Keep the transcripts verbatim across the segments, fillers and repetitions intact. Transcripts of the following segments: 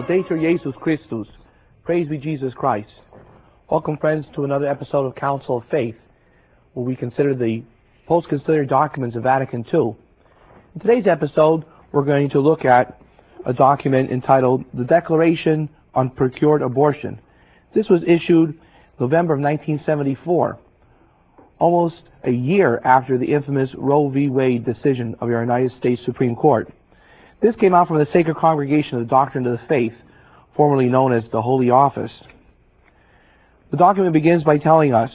Laudetur Jesus Christus. Praise be Jesus Christ. Welcome, friends, to another episode of Council of Faith, where we consider the post-conciliar documents of Vatican two. In today's episode, we're going to look at a document entitled The Declaration on Procured Abortion. This was issued November of nineteen seventy-four, almost a year after the infamous Roe v. Wade decision of the United States Supreme Court. This came out from the Sacred Congregation of the Doctrine of the Faith, formerly known as the Holy Office. The document begins by telling us,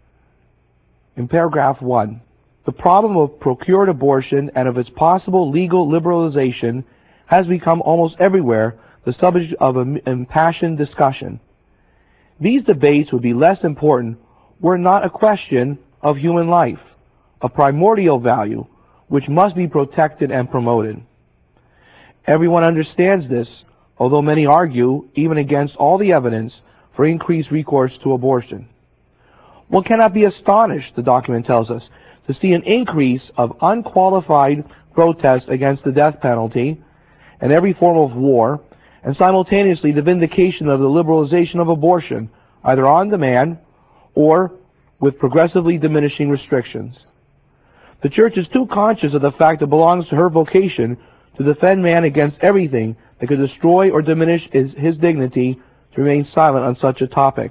in paragraph one, the problem of procured abortion and of its possible legal liberalization has become almost everywhere the subject of an impassioned discussion. These debates would be less important were it not a question of human life, a primordial value, which must be protected and promoted. Everyone understands this, although many argue, even against all the evidence, for increased recourse to abortion. One cannot be astonished, the document tells us, to see an increase of unqualified protest against the death penalty and every form of war, and simultaneously the vindication of the liberalization of abortion, either on demand or with progressively diminishing restrictions. The Church is too conscious of the fact it belongs to her vocation to defend man against everything that could destroy or diminish his, his dignity to remain silent on such a topic.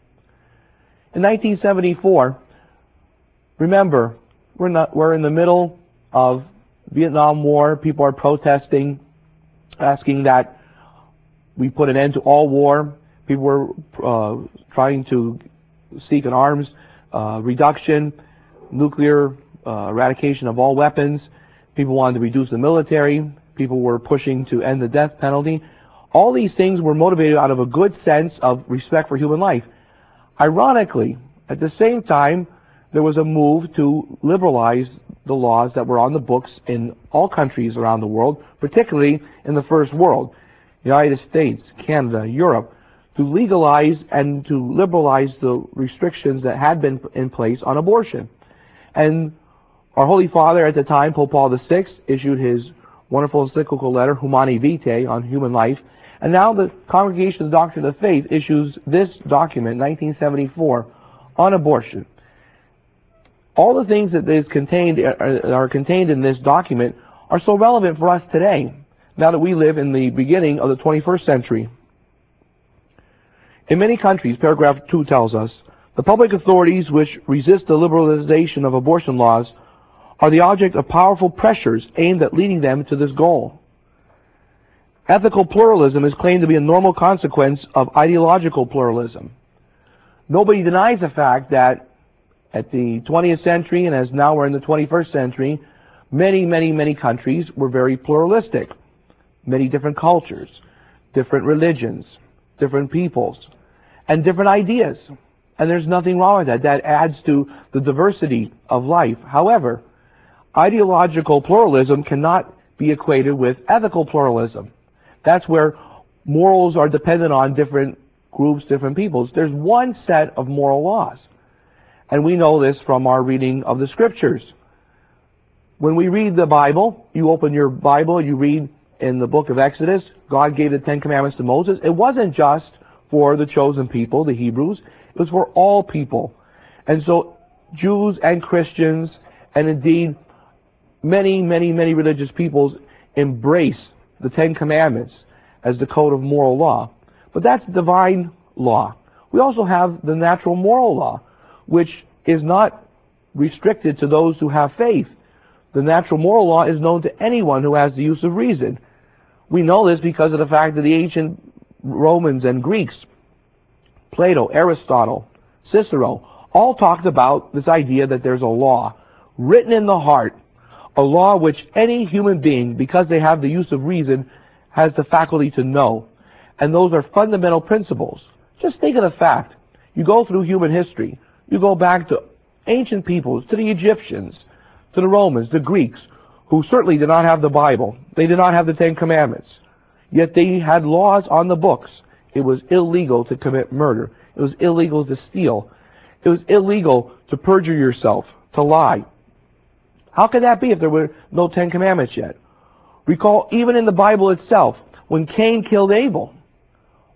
In nineteen seventy-four, remember, we're, not, we're in the middle of Vietnam War. People are protesting, asking that we put an end to all war. People were uh, trying to seek an arms uh, reduction, nuclear uh, eradication of all weapons. People wanted to reduce the military. People were pushing to end the death penalty. All these things were motivated out of a good sense of respect for human life. Ironically, at the same time, there was a move to liberalize the laws that were on the books in all countries around the world, particularly in the First World, United States, Canada, Europe, to legalize and to liberalize the restrictions that had been in place on abortion. And our Holy Father at the time, Pope Paul the Sixth, issued his wonderful encyclical letter, Humani Vitae, on human life. And now the Congregation of the Doctrine of the Faith issues this document, nineteen seventy-four, on abortion. All the things that is contained are contained in this document are so relevant for us today, now that we live in the beginning of the twenty-first century. In many countries, paragraph two tells us, the public authorities which resist the liberalization of abortion laws are the object of powerful pressures aimed at leading them to this goal. Ethical pluralism is claimed to be a normal consequence of ideological pluralism. Nobody denies the fact that at the twentieth century, and as now we're in the twenty-first century, many, many, many countries were very pluralistic. Many different cultures, different religions, different peoples, and different ideas. And there's nothing wrong with that. That adds to the diversity of life. However, ideological pluralism cannot be equated with ethical pluralism. That's where morals are dependent on different groups, different peoples. There's one set of moral laws. And we know this from our reading of the Scriptures. When we read the Bible, you open your Bible, you read in the book of Exodus, God gave the Ten Commandments to Moses. It wasn't just for the chosen people, the Hebrews. It was for all people. And so Jews and Christians, and indeed many, many, many religious peoples embrace the Ten Commandments as the code of moral law. But that's divine law. We also have the natural moral law, which is not restricted to those who have faith. The natural moral law is known to anyone who has the use of reason. We know this because of the fact that the ancient Romans and Greeks, Plato, Aristotle, Cicero, all talked about this idea that there's a law written in the heart, a law which any human being, because they have the use of reason, has the faculty to know. And those are fundamental principles. Just think of the fact, you go through human history, you go back to ancient peoples, to the Egyptians, to the Romans, the Greeks, who certainly did not have the Bible. They did not have the Ten Commandments. Yet they had laws on the books. It was illegal to commit murder. It was illegal to steal. It was illegal to perjure yourself, to lie. How could that be if there were no Ten Commandments yet? Recall, even in the Bible itself, when Cain killed Abel,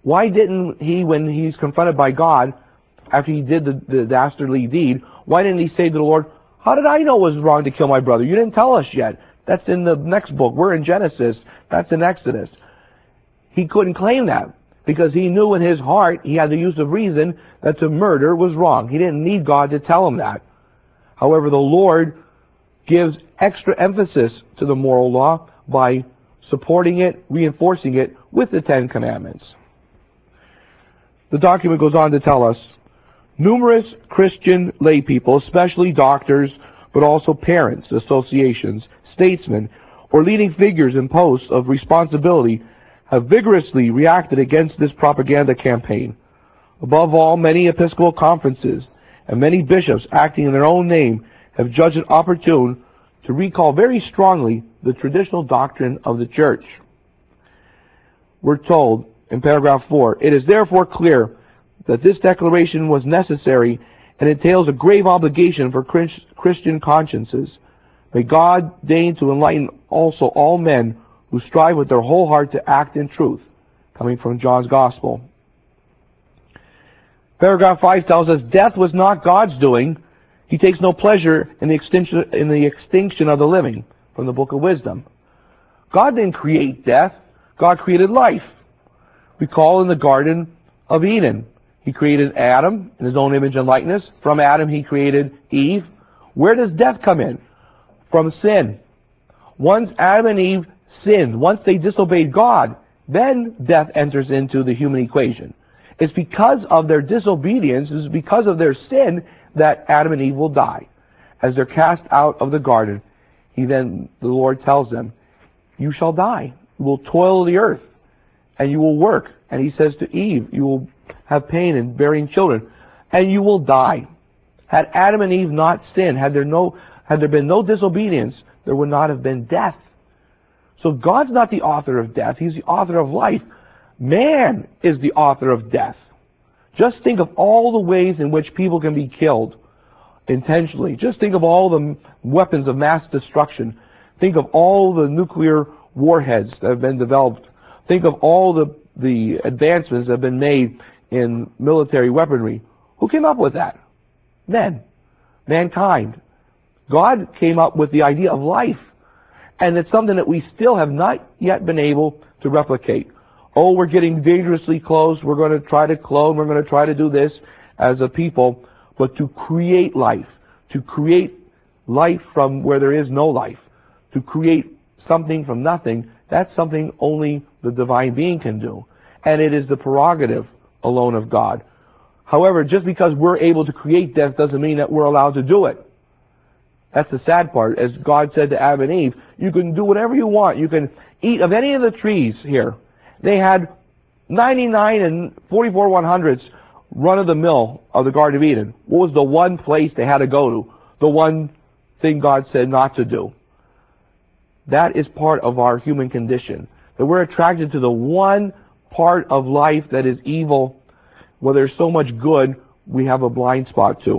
Why didn't he, when he's confronted by God, after he did the, the dastardly deed, why didn't he say to the Lord, how did I know it was wrong to kill my brother? You didn't tell us yet. That's in the next book. We're in Genesis. That's in Exodus. He couldn't claim that because he knew in his heart, he had the use of reason, that to murder was wrong. He didn't need God to tell him that. However, the Lord gives extra emphasis to the moral law by supporting it, reinforcing it with the Ten Commandments. The document goes on to tell us, numerous Christian lay people, especially doctors, but also parents, associations, statesmen, or leading figures in posts of responsibility, have vigorously reacted against this propaganda campaign. Above all, many Episcopal conferences and many bishops acting in their own name have judged it opportune to recall very strongly the traditional doctrine of the Church. We're told in paragraph four, it is therefore clear that this declaration was necessary and entails a grave obligation for Christian consciences. May God deign to enlighten also all men who strive with their whole heart to act in truth. Coming from John's Gospel. Paragraph five tells us, death was not God's doing. He takes no pleasure in the extinction, in the extinction of the living. From the Book of Wisdom. God didn't create death. God created life. We call in the Garden of Eden. He created Adam in his own image and likeness. From Adam he created Eve. Where does death come in? From sin. Once Adam and Eve sinned, once they disobeyed God, then death enters into the human equation. It's because of their disobedience, it's because of their sin that Adam and Eve will die. As they're cast out of the garden, he then, the Lord tells them, you shall die. You will toil the earth, and you will work. And he says to Eve, you will have pain in bearing children, and you will die. Had Adam and Eve not sinned, had there no, had there been no disobedience, there would not have been death. So God's not the author of death, He's the author of life. Man is the author of death. Just think of all the ways in which people can be killed intentionally. Just think of all the weapons of mass destruction. Think of all the nuclear warheads that have been developed. Think of all the, the advancements that have been made in military weaponry. Who came up with that? Men. Mankind. God came up with the idea of life. And it's something that we still have not yet been able to replicate. Oh, we're getting dangerously close. We're going to try to clone. We're going to try to do this as a people. But to create life, to create life from where there is no life, to create something from nothing, that's something only the divine being can do. And it is the prerogative alone of God. However, just because we're able to create death doesn't mean that we're allowed to do it. That's the sad part. As God said to Adam and Eve, you can do whatever you want. You can eat of any of the trees here. They had ninety-nine and forty-four one hundredths run-of-the-mill of the Garden of Eden. What was the one place they had to go to? The one thing God said not to do. That is part of our human condition. That we're attracted to the one part of life that is evil, where there's so much good, we have a blind spot to.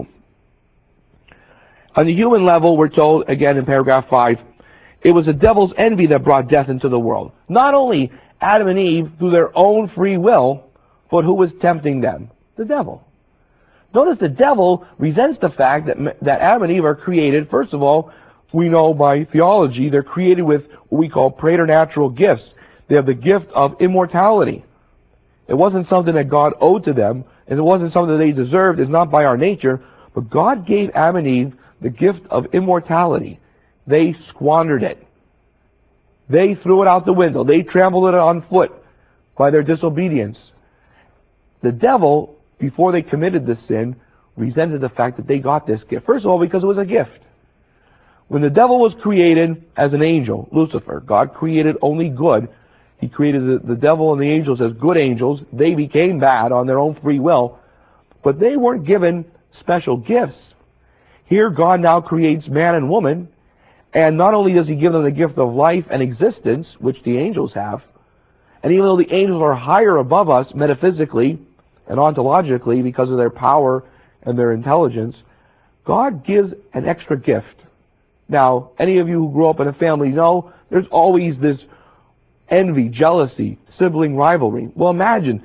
On the human level, we're told, again in paragraph five, it was the devil's envy that brought death into the world. Not only Adam and Eve, through their own free will, but who was tempting them? The devil. Notice the devil resents the fact that, that Adam and Eve are created. First of all, we know by theology, they're created with what we call preternatural gifts. They have the gift of immortality. It wasn't something that God owed to them, and it wasn't something that they deserved. It's not by our nature. But God gave Adam and Eve the gift of immortality. They squandered it. They threw it out the window. They trampled it on foot by their disobedience. The devil, before they committed this sin, resented the fact that they got this gift. First of all, because it was a gift. When the devil was created as an angel, Lucifer, God created only good. He created the, the devil and the angels as good angels. They became bad on their own free will, but they weren't given special gifts. Here, God now creates man and woman, and not only does He give them the gift of life and existence, which the angels have, and even though the angels are higher above us metaphysically and ontologically because of their power and their intelligence, God gives an extra gift. Now, any of you who grew up in a family know there's always this envy, jealousy, sibling rivalry. Well, imagine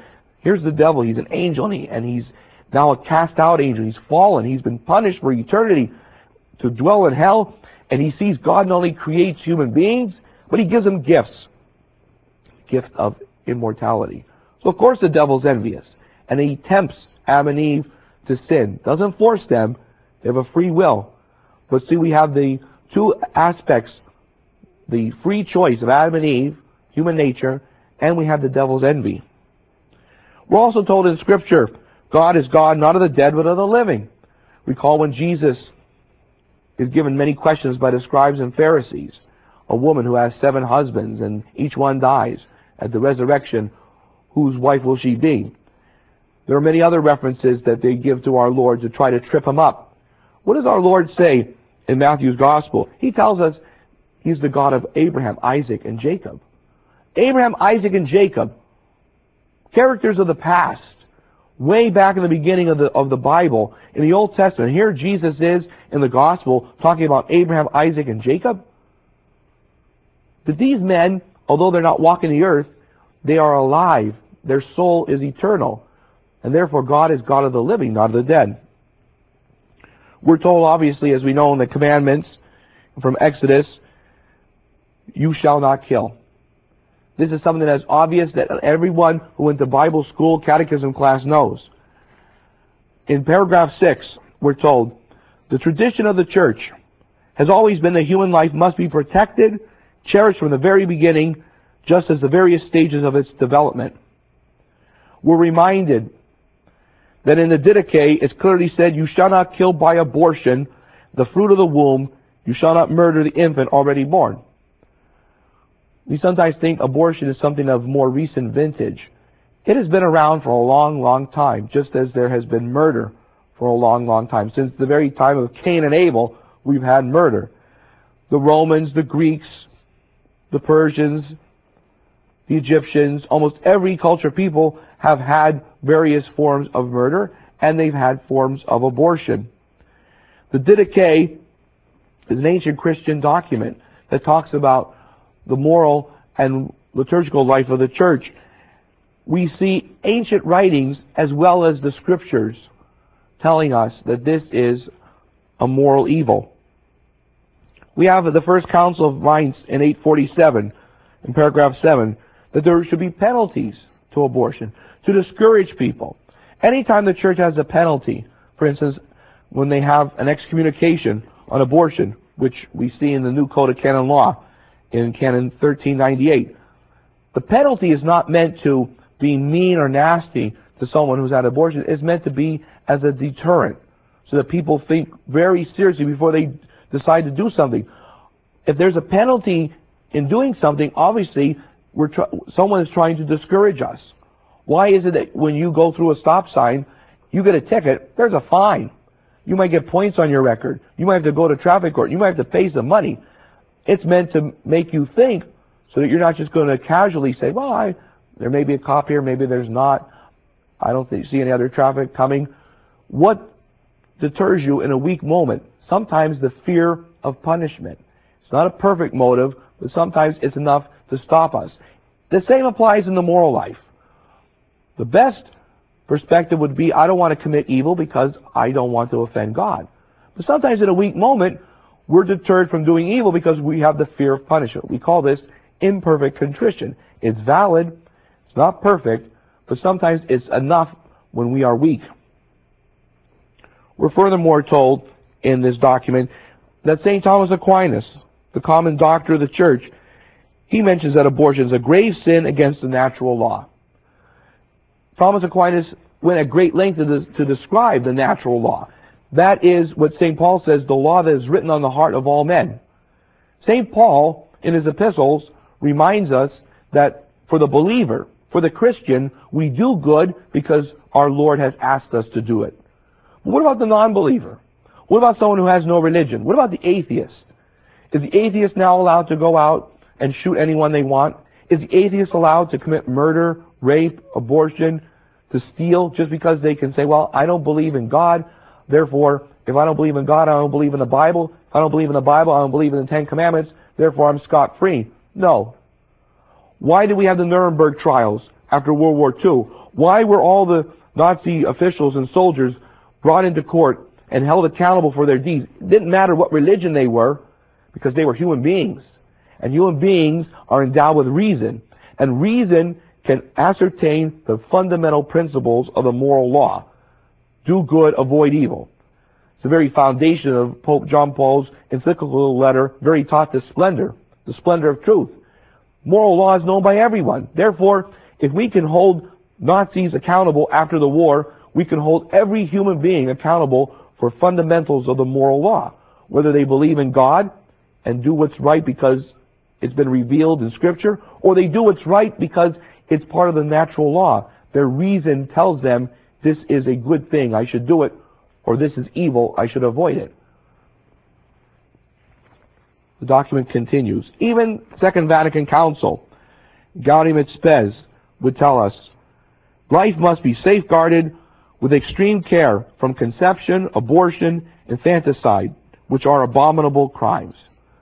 Here's the devil. He's an angel, and, he, and he's now a cast-out angel. He's fallen. He's been punished for eternity to dwell in hell, and he sees God not only creates human beings, but he gives them gifts. Gift of immortality. So of course the devil's envious, and he tempts Adam and Eve to sin. Doesn't force them. They have a free will. But see, we have the two aspects, the free choice of Adam and Eve, human nature, and we have the devil's envy. We're also told in Scripture, God is God not of the dead but of the living. Recall when Jesus is given many questions by the scribes and Pharisees, a woman who has seven husbands and each one dies. At the resurrection, whose wife will she be? There are many other references that they give to our Lord to try to trip him up. What does our Lord say in Matthew's Gospel? He tells us he's the God of Abraham, Isaac, and Jacob. Abraham, Isaac, and Jacob, characters of the past, way back in the beginning of the of the Bible, in the Old Testament. Here Jesus is in the Gospel talking about Abraham, Isaac, and Jacob. But these men, although they're not walking the earth, they are alive. Their soul is eternal. And therefore God is God of the living, not of the dead. We're told, obviously, as we know in the commandments from Exodus, you shall not kill. This is something that's obvious that everyone who went to Bible school, catechism class knows. In paragraph six, we're told, the tradition of the church has always been that human life must be protected, cherished from the very beginning, just as the various stages of its development. We're reminded that in the Didache, it's clearly said, you shall not kill by abortion the fruit of the womb, you shall not murder the infant already born. We sometimes think abortion is something of more recent vintage. It has been around for a long, long time, just as there has been murder for a long, long time. Since the very time of Cain and Abel, we've had murder. The Romans, the Greeks, the Persians, the Egyptians, almost every culture of people have had various forms of murder, and they've had forms of abortion. The Didache is an ancient Christian document that talks about the moral and liturgical life of the church. We see ancient writings as well as the scriptures telling us that this is a moral evil. We have the First Council of Mainz in eight forty-seven, in paragraph seven, that there should be penalties to abortion, to discourage people. Anytime the church has a penalty, for instance, when they have an excommunication on abortion, which we see in the new Code of Canon Law, in Canon thirteen ninety-eight, the penalty is not meant to be mean or nasty to someone who's had abortion. It's meant to be as a deterrent, so that people think very seriously before they decide to do something. If there's a penalty in doing something, obviously we're tr- someone is trying to discourage us. Why is it that when you go through a stop sign, you get a ticket, there's a fine. You might get points on your record. You might have to go to traffic court. You might have to pay some money. It's meant to make you think so that you're not just going to casually say, well, I, there may be a cop here, maybe there's not. I don't think, see any other traffic coming. What deters you in a weak moment? Sometimes the fear of punishment. It's not a perfect motive, but sometimes it's enough to stop us. The same applies in the moral life. The best perspective would be, I don't want to commit evil because I don't want to offend God. But sometimes in a weak moment, we're deterred from doing evil because we have the fear of punishment. We call this imperfect contrition. It's valid, it's not perfect, but sometimes it's enough when we are weak. We're furthermore told in this document that Saint Thomas Aquinas, the common doctor of the church, he mentions that abortion is a grave sin against the natural law. Thomas Aquinas went at great length to, to describe the natural law. That is what Saint Paul says, the law that is written on the heart of all men. Saint Paul, in his epistles, reminds us that for the believer, for the Christian, we do good because our Lord has asked us to do it. But what about the non-believer? What about someone who has no religion? What about the atheist? Is the atheist now allowed to go out and shoot anyone they want? Is the atheist allowed to commit murder, rape, abortion, to steal, just because they can say, well, I don't believe in God, therefore, if I don't believe in God, I don't believe in the Bible. If I don't believe in the Bible, I don't believe in the Ten Commandments, therefore I'm scot-free. No. Why did we have the Nuremberg trials after World War Two? Why were all the Nazi officials and soldiers brought into court and held accountable for their deeds? It didn't matter what religion they were, because they were human beings. And human beings are endowed with reason. And reason can ascertain the fundamental principles of the moral law. Do good, avoid evil. It's the very foundation of Pope John Paul's encyclical letter, Veritatis Splendor, the splendor of truth. Moral law is known by everyone. Therefore, if we can hold Nazis accountable after the war, we can hold every human being accountable for fundamentals of the moral law. Whether they believe in God and do what's right because it's been revealed in Scripture, or they do what's right because it's part of the natural law. Their reason tells them this is a good thing, I should do it, or this is evil, I should avoid it. The document continues. Even Second Vatican Council, Gaudium et Spes, would tell us, life must be safeguarded with extreme care from conception, abortion, infanticide, which are abominable crimes.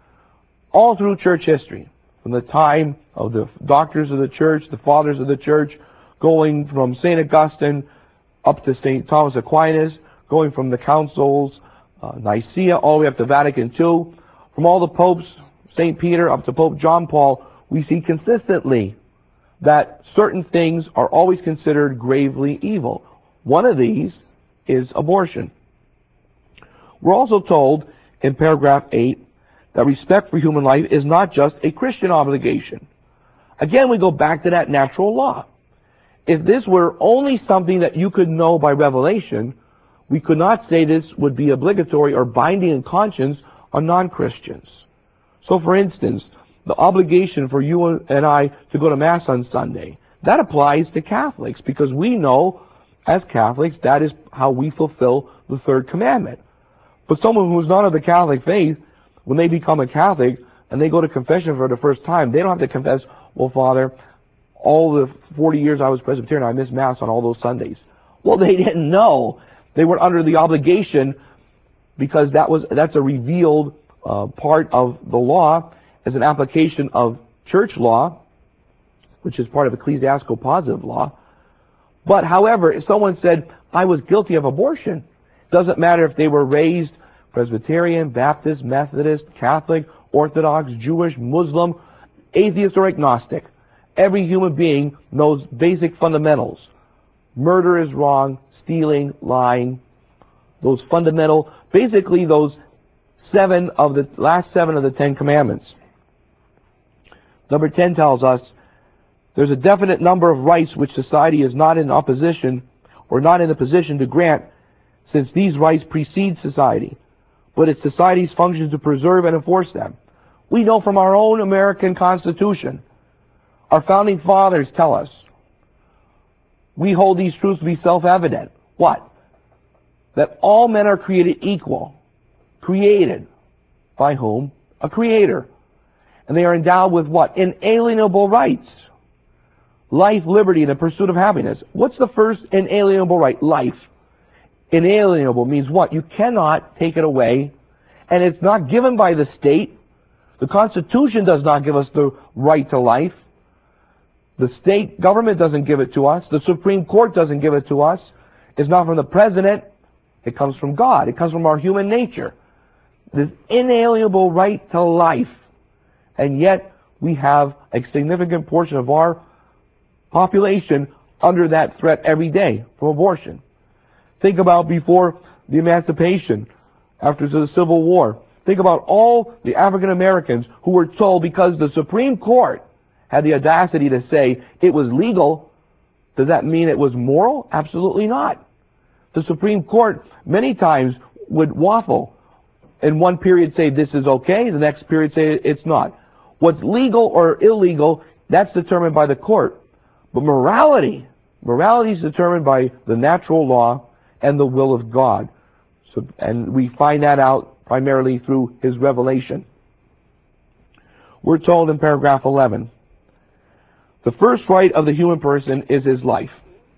All through church history, from the time of the doctors of the church, the fathers of the church, going from Saint Augustine up to Saint Thomas Aquinas, going from the councils, uh, Nicaea, all the way up to Vatican Two, from all the popes, Saint Peter up to Pope John Paul, we see consistently that certain things are always considered gravely evil. One of these is abortion. We're also told in paragraph eight that respect for human life is not just a Christian obligation. Again, we go back to that natural law. If this were only something that you could know by revelation, we could not say this would be obligatory or binding in conscience on non-Christians. So, for instance, the obligation for you and I to go to Mass on Sunday, that applies to Catholics, because we know, as Catholics, that is how we fulfill the third commandment. But someone who's not of the Catholic faith, when they become a Catholic and they go to confession for the first time, they don't have to confess, well, Father, all the forty years I was Presbyterian, I missed Mass on all those Sundays. Well, they didn't know. They were under the obligation, because that was that's a revealed uh, part of the law as an application of church law, which is part of ecclesiastical positive law. But, however, if someone said, I was guilty of abortion, doesn't matter if they were raised Presbyterian, Baptist, Methodist, Catholic, Orthodox, Jewish, Muslim, atheist, or agnostic. Every human being knows basic fundamentals. Murder is wrong, stealing, lying, those fundamental, basically those seven of the last seven of the Ten Commandments. Number ten tells us there's a definite number of rights which society is not in opposition or not in a position to grant, since these rights precede society, but it's society's function to preserve and enforce them. We know from our own American Constitution, our founding fathers tell us, we hold these truths to be self-evident. What? That all men are created equal. Created. By whom? A creator. And they are endowed with what? Inalienable rights. Life, liberty, and the pursuit of happiness. What's the first inalienable right? Life. Inalienable means what? You cannot take it away, and it's not given by the state. The Constitution does not give us the right to life. The state government doesn't give it to us. The Supreme Court doesn't give it to us. It's not from the President. It comes from God. It comes from our human nature. This inalienable right to life. And yet, we have a significant portion of our population under that threat every day from abortion. Think about before the emancipation, after the Civil War. Think about all the African Americans who were told, because the Supreme Court had the audacity to say it was legal, does that mean it was moral? Absolutely not. The Supreme Court many times would waffle. In one period say this is okay, the next period say it's not. What's legal or illegal, that's determined by the court. But morality, morality is determined by the natural law and the will of God. So, and we find that out primarily through His revelation. We're told in paragraph eleven, the first right of the human person is his life.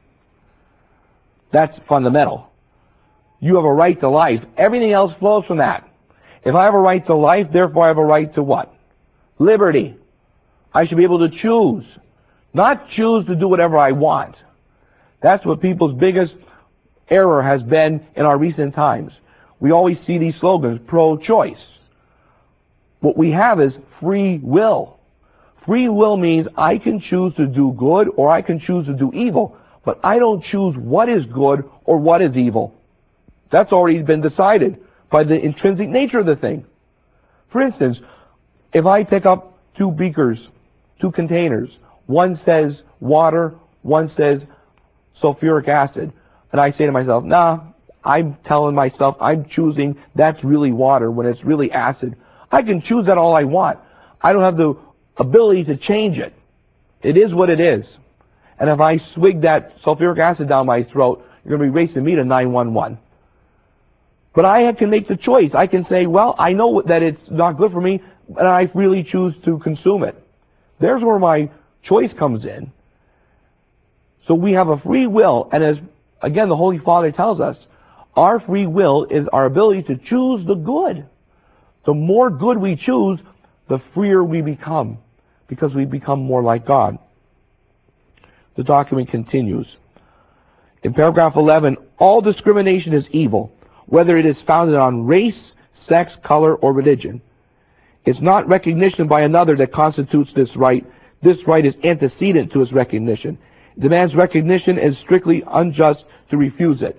That's fundamental. You have a right to life. Everything else flows from that. If I have a right to life, therefore I have a right to what? Liberty. I should be able to choose. Not choose to do whatever I want. That's what people's biggest error has been in our recent times. We always see these slogans, pro-choice. What we have is free will. Free will means I can choose to do good or I can choose to do evil, but I don't choose what is good or what is evil. That's already been decided by the intrinsic nature of the thing. For instance, if I pick up two beakers, two containers, one says water, one says sulfuric acid, and I say to myself, nah, I'm telling myself I'm choosing that's really water when it's really acid. I can choose that all I want. I don't have the ability to change it. It is what it is. And if I swig that sulfuric acid down my throat, you're going to be racing me to nine one one. But I can make the choice. I can say, well, I know that it's not good for me, and I really choose to consume it. There's where my choice comes in. So we have a free will, and as, again, the Holy Father tells us, our free will is our ability to choose the good. The more good we choose, the freer we become, because we become more like God. The document continues. In paragraph eleven, all discrimination is evil, whether it is founded on race, sex, color, or religion. It's not recognition by another that constitutes this right. This right is antecedent to its recognition. It demands recognition and is strictly unjust to refuse it.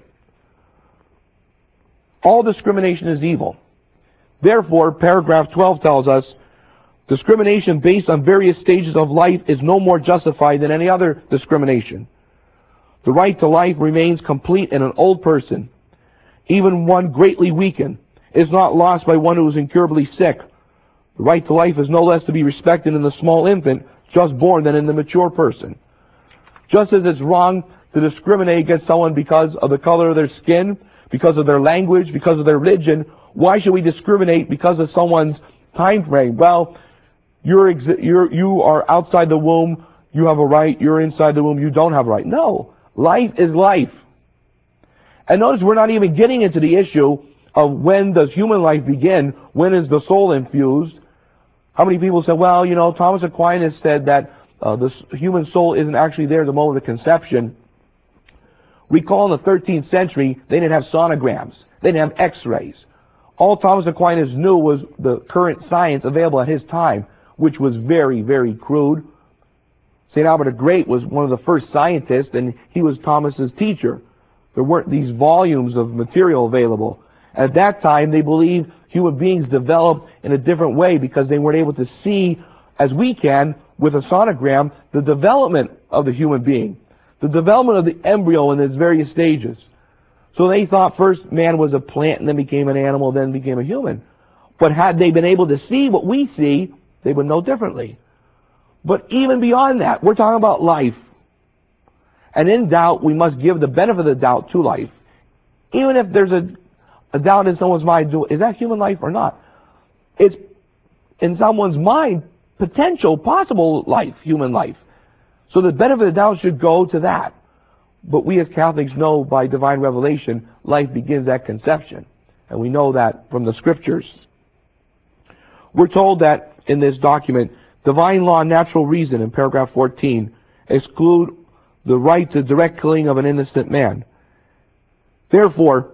All discrimination is evil. Therefore, paragraph twelve tells us, discrimination based on various stages of life is no more justified than any other discrimination. The right to life remains complete in an old person, even one greatly weakened. It is not lost by one who is incurably sick. The right to life is no less to be respected in the small infant just born than in the mature person. Just as it's wrong to discriminate against someone because of the color of their skin, because of their language, because of their religion, why should we discriminate because of someone's time frame? Well, you're, exi- you're you are outside the womb, you have a right. You're inside the womb, you don't have a right. No, life is life. And notice we're not even getting into the issue of when does human life begin, when is the soul infused. How many people say, well, you know, Thomas Aquinas said that uh, the human soul isn't actually there at the moment of conception. Recall in the thirteenth century, they didn't have sonograms. They didn't have x-rays. All Thomas Aquinas knew was the current science available at his time, which was very, very crude. Saint Albert the Great was one of the first scientists, and he was Thomas's teacher. There weren't these volumes of material available. At that time, they believed human beings developed in a different way because they weren't able to see, as we can, with a sonogram, the development of the human being, the development of the embryo in its various stages. So they thought first man was a plant and then became an animal, then became a human. But had they been able to see what we see, they would know differently. But even beyond that, we're talking about life. And in doubt, we must give the benefit of the doubt to life. Even if there's a, a doubt in someone's mind, is that human life or not? It's in someone's mind, potential, possible life, human life. So the benefit of the doubt should go to that. But we as Catholics know by divine revelation, life begins at conception. And we know that from the scriptures. We're told that in this document, divine law and natural reason in paragraph fourteen exclude the right to direct killing of an innocent man. Therefore,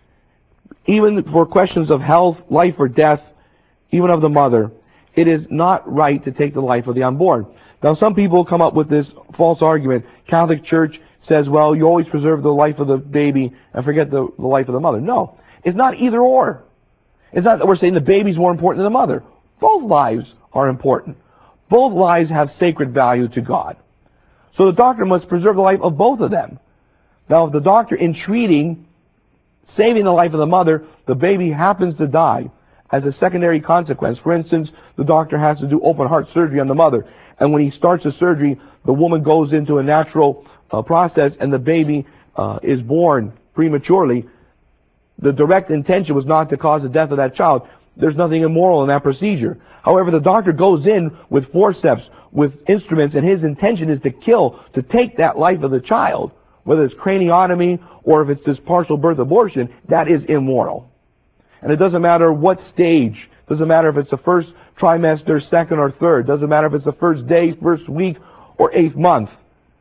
even for questions of health, life, or death, even of the mother, it is not right to take the life of the unborn. Now, some people come up with this false argument. Catholic Church says, well, you always preserve the life of the baby and forget the, the life of the mother. No, it's not either or. It's not that we're saying the baby's more important than the mother. Both lives are important. Both lives have sacred value to God. So the doctor must preserve the life of both of them. Now, if the doctor, in treating, saving the life of the mother, the baby happens to die as a secondary consequence. For instance, the doctor has to do open heart surgery on the mother. And when he starts the surgery, the woman goes into a natural uh, process and the baby uh, is born prematurely. The direct intention was not to cause the death of that child. There's nothing immoral in that procedure. However, the doctor goes in with forceps, with instruments, and his intention is to kill, to take that life of the child, whether it's craniotomy or if it's this partial birth abortion. That is immoral. And it doesn't matter what stage. It doesn't matter if it's the first trimester, second or third. It doesn't matter if it's the first day, first week, or eighth month.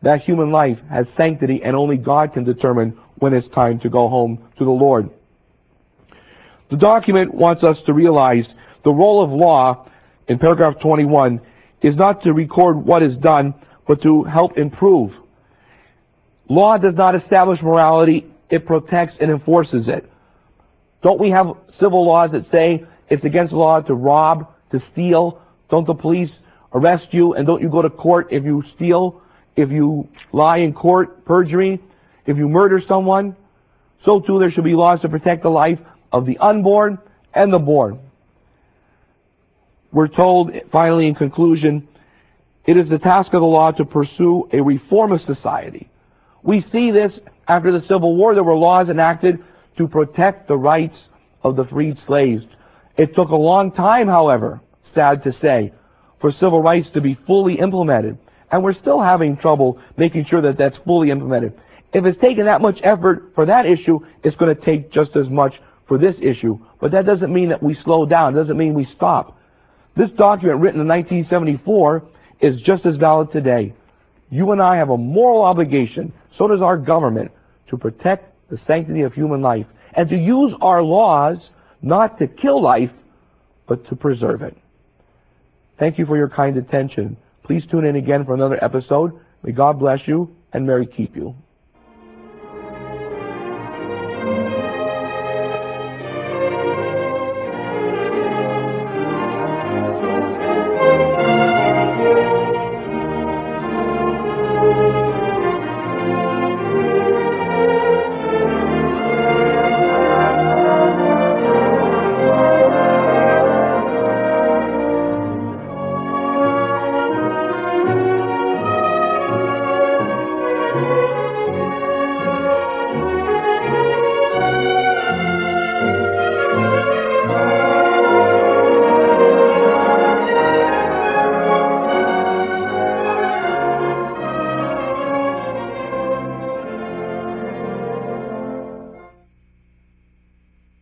that human life has sanctity, and only God can determine when it's time to go home to the Lord. The document wants us to realize the role of law in paragraph twenty-one is not to record what is done, but to help improve. Law does not establish morality, it protects and enforces it. Don't we have civil laws that say it's against the law to rob, to steal? Don't the police arrest you, and don't you go to court if you steal, if you lie in court, perjury, if you murder someone? So too there should be laws to protect the life of the unborn and the born. We're told, finally, in conclusion, it is the task of the law to pursue a reformist society. We see this after the Civil War. There were laws enacted to protect the rights of the freed slaves. It took a long time, however, sad to say, for civil rights to be fully implemented. And we're still having trouble making sure that that's fully implemented. If it's taken that much effort for that issue, it's going to take just as much for this issue. But that doesn't mean that we slow down. It doesn't mean we stop. This document, written in nineteen seventy-four, is just as valid today. You and I have a moral obligation, so does our government, to protect the sanctity of human life and to use our laws not to kill life, but to preserve it. Thank you for your kind attention. Please tune in again for another episode. May God bless you and Mary keep you.